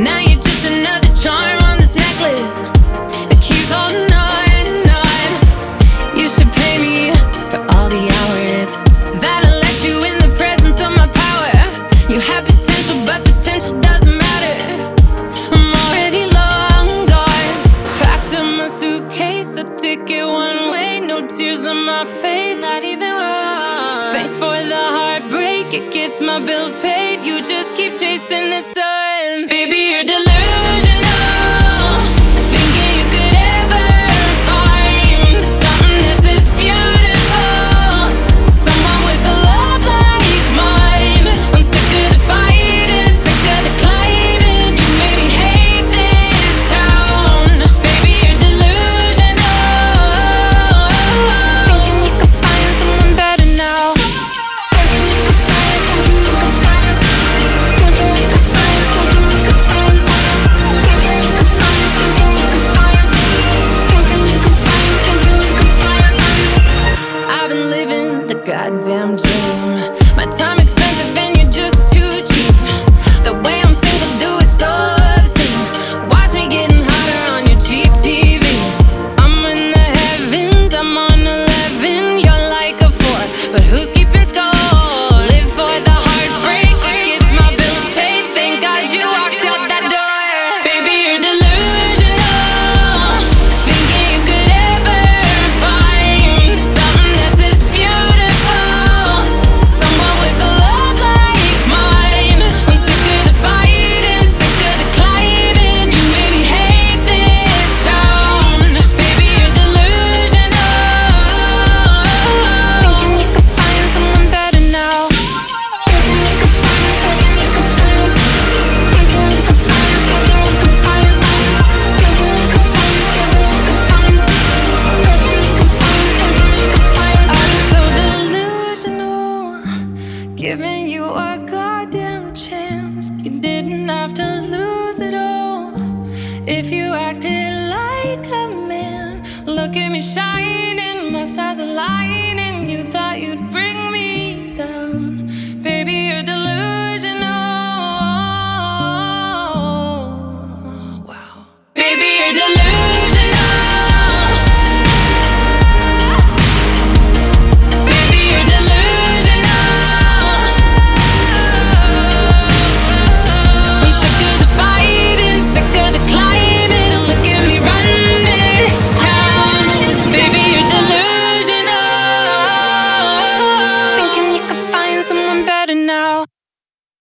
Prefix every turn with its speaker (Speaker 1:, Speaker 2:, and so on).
Speaker 1: Now you're just another charm on this necklace that keeps holding on. You should pay me for all the hours that I let you in the presence of my power. You have potential, but potential doesn't matter. I'm already long gone. Packed up my suitcase, a ticket one way, no tears on my face, not even one. Thanks for the heartbreak, it gets my bills paid. You just keep chasing the sun. Baby, you're delusional, thinking you could ever find something that's as beautiful, someone with a love like mine. I'm sick of the fighting, sick of the climbing. You made me hate this town. Baby, you're delusional, thinking you could find someone better now. I've been living the goddamn dream. My time expensive and you're just too cheap. The way I'm single, do it so obscene. Watch me getting hotter on your cheap TV. I'm in the heavens, I'm on 11. You're like a 4, but who's keeping score? Live for the heartbreak, it gets my bills paid. Thank God you walked out that door. Baby, you're delusional, thinking you could ever find something that's as beautiful, someone with a love like mine. I'm sick of the fighting, sick of the climbing. You made me hate this town. Baby, you're delusional, thinking you could find someone better now. I'm so delusional, giving you a goddamn chance. You didn't have to lose.